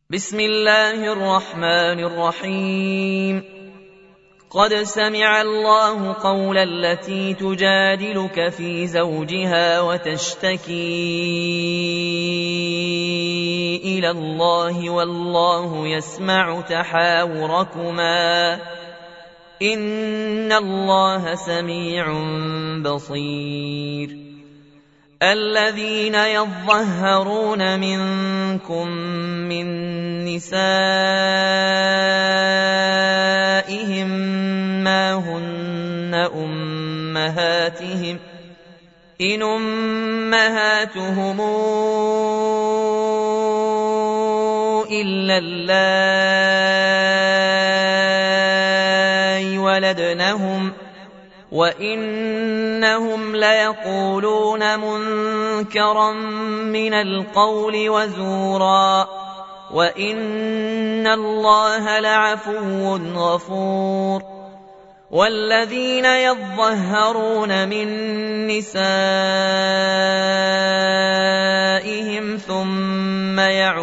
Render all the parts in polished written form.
بسم الله الرحمن الرحيم. قد سمع الله قول التي تجادلك في زوجها وتشتكي إلى الله والله يسمع تحاوركما إن الله سميع بصير. الذين يظهرون منكم من نسائهم ما هن أمهاتهم إن أمهاتهم إلا اللائي ولدنهم وإنهم ليقولون منكرا من القول وزورا وإن الله لعفو غفور. والذين يظهرون من نسائهم ثم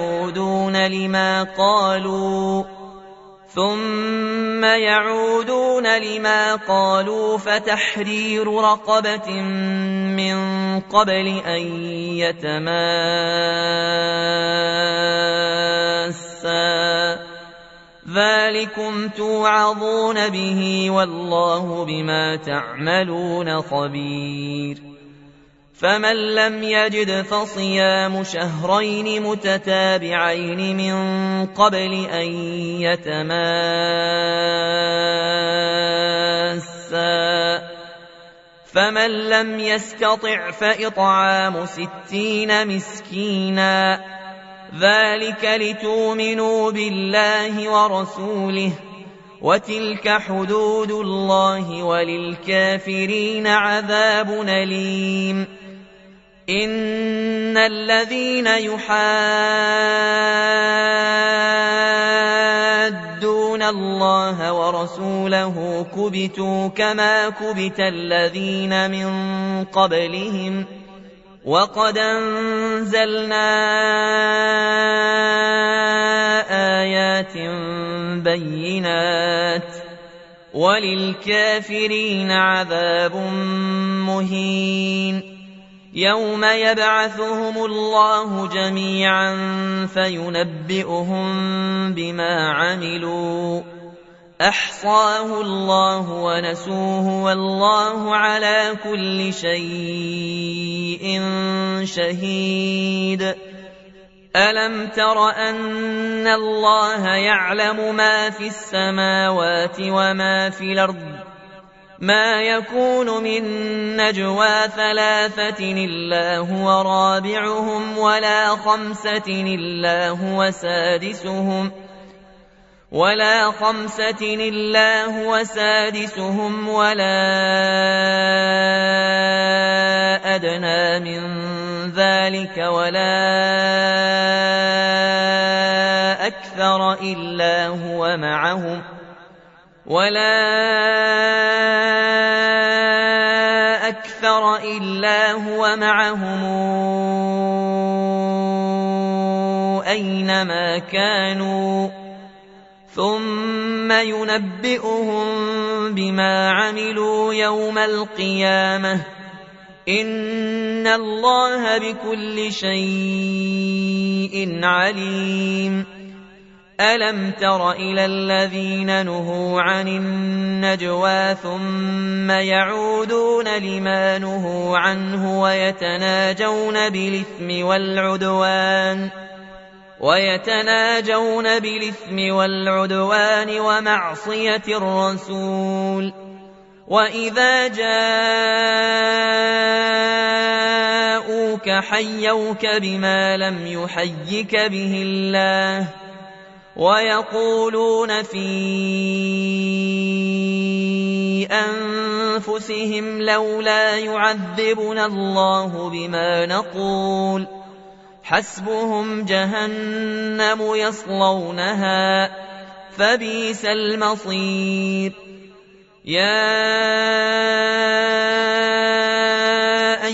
يعودون لما قالوا فتحرير رقبة من قبل أن يتماسا ذلكم توعظون به والله بما تعملون خبير. فمن لم يجد فصيام شهرين متتابعين من قبل أن يتماسا فمن لم يستطع فإطعام 60 مسكينا ذلك لتؤمنوا بالله ورسوله وتلك حدود الله وللكافرين عذاب أليم. إن الذين يحادون الله ورسوله كبتوا كما كبت الذين من قبلهم وقد أنزلنا آيات بينات وللكافرين عذاب مهين. يوم يبعثهم الله جميعا فينبئهم بما عملوا أحصاه الله ونسوه والله على كل شيء شهيد. ألم تر أن الله يعلم ما في السماوات وما في الأرض ما يكون من نجوى 3 إلا هو رابعهم ولا 5 إلا هو سادسهم ولا أدنى من ذلك ولا أكثر إلا هو معهم أينما كانوا ثم ينبئهم بما عملوا يوم القيامة إن الله بكل شيء عليم. ألم تر إلى الذين نهوا عن النجوى ثم يعودون لما نهوا عنه ويتناجون بالإثم والعدوان ومعصية الرسول وإذا جاءوك حيوك بما لم يحيك به الله ويقولون في أنفسهم لولا يعذبنا الله بما نقول حسبهم جهنم يصلونها فبئس المصير. يا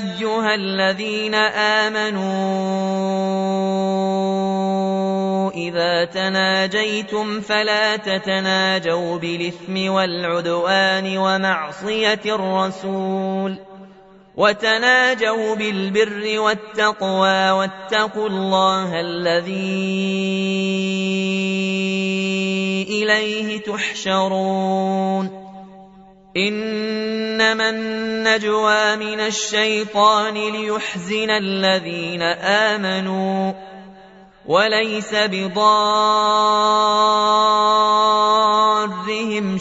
أيها الذين آمنوا إذا تناجيتم فلا تتناجوا بالإثم والعدوان ومعصية الرسول وتناجوا بالبر والتقوى واتقوا الله الذي إليه تحشرون إنما النجوى من الشيطان ليحزن الذين آمنوا وليس بضارهم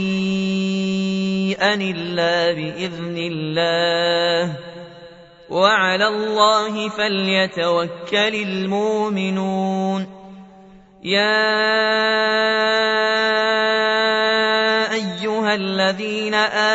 شيئا إلا بإذن الله وعلى الله فليتوكل المؤمنون يا أيها الذين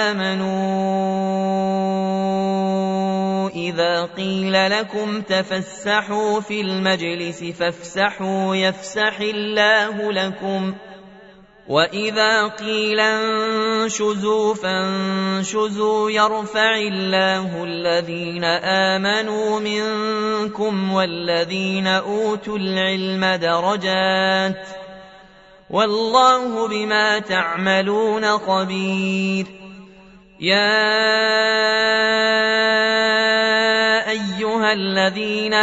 آمنوا إذا قيل لكم تفسحوا في المجلس فافسحوا يفسح الله لكم وإذا قيل انشزوا فانشزوا يرفع الله الذين آمنوا منكم والذين أوتوا العلم درجات والله بما تعملون خبير يا أيها الذين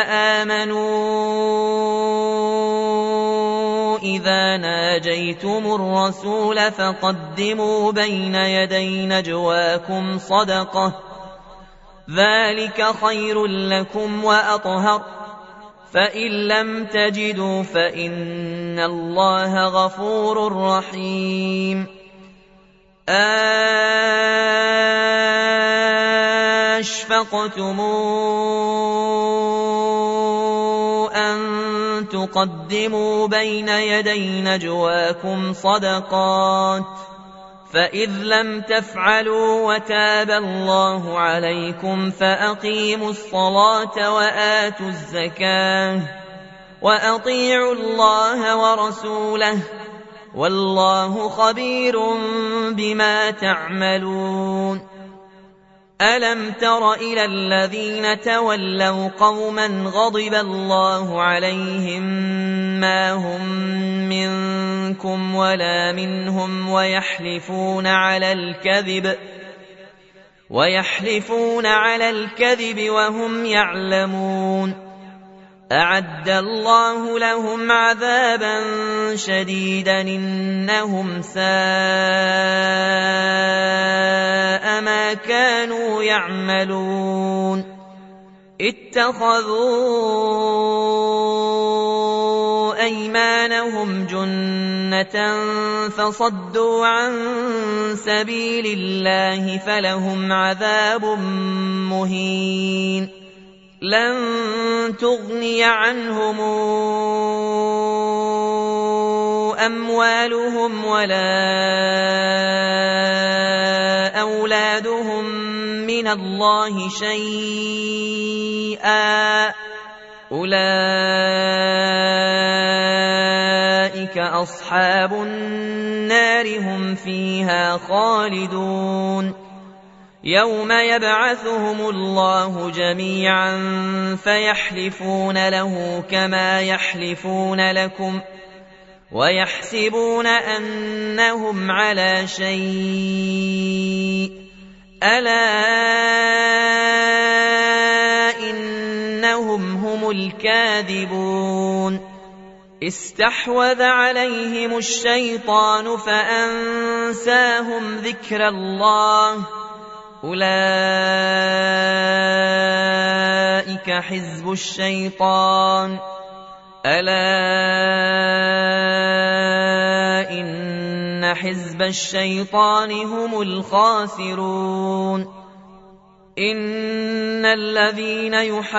آمنوا إذا ناجيتم الرسول فقدموا بين يدي نجواكم صدقة ذلك خير لكم وأطهر فإن لم تجدوا فإن الله غفور رحيم أشفقتم أن تقدموا بين يدي نجواكم صدقات فإذ لم تفعلوا وتاب الله عليكم فأقيموا الصلاة وآتوا الزكاة وأطيعوا الله ورسوله والله خبير بما تعملون ألم تر إلى الذين تولوا قوما غضب الله عليهم ما هم منكم ولا منهم ويحلفون على الكذب وهم يعلمون أعد الله لهم عذابا شديدا إنهم ساء ما كانوا يعملون اتخذوا أيمانهم جنة فصدوا عن سبيل الله فلهم عذاب مهين لن تغني عنهم أموالهم ولا أولادهم من الله شيئا أولئك أصحاب النار هم فيها خالدون يوم يبعثهم الله جميعا فيحلفون له كما يحلفون لكم ويحسبون أنهم على شيء ألا إنهم هم الكاذبون استحوذ عليهم الشيطان فأنساهم ذكر الله أولئك حزب الشيطان ألا إن حزب الشيطان هم الخاسرون إن الذين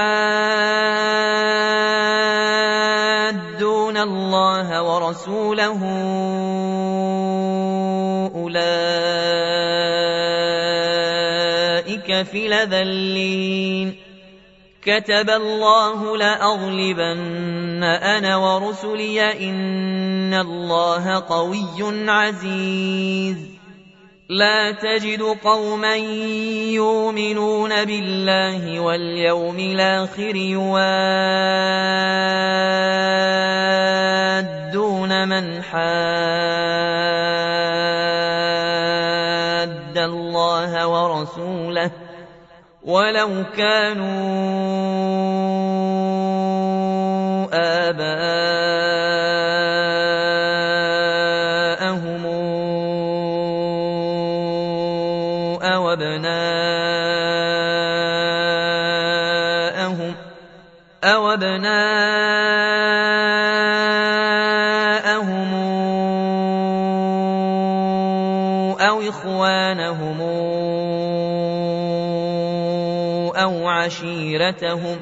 يحادون الله ورسوله أولئك في الأذلين كتب الله لأغلبن أنا ورسلي إن الله قوي عزيز لا تجد قوما يؤمنون بالله واليوم الآخر من حاد الله ورسوله ولو كانوا آباءهم أو أبناءهم أو إخوانهم أو عشيرتهم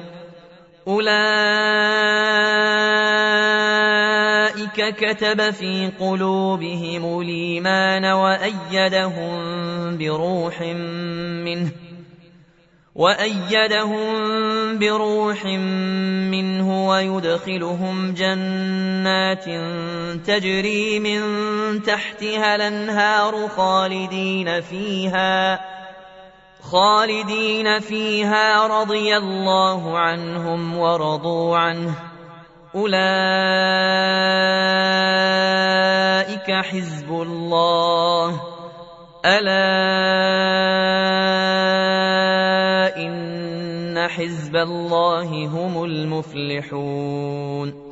أولئك كتب في قلوبهم الإيمان وأيدهم بروح منه ويدخلهم جنات تجري من تحتها الأنهار خالدين فيها رضي الله عنهم ورضوا عنه أولئك حزب الله ألا إن حزب الله هم المفلحون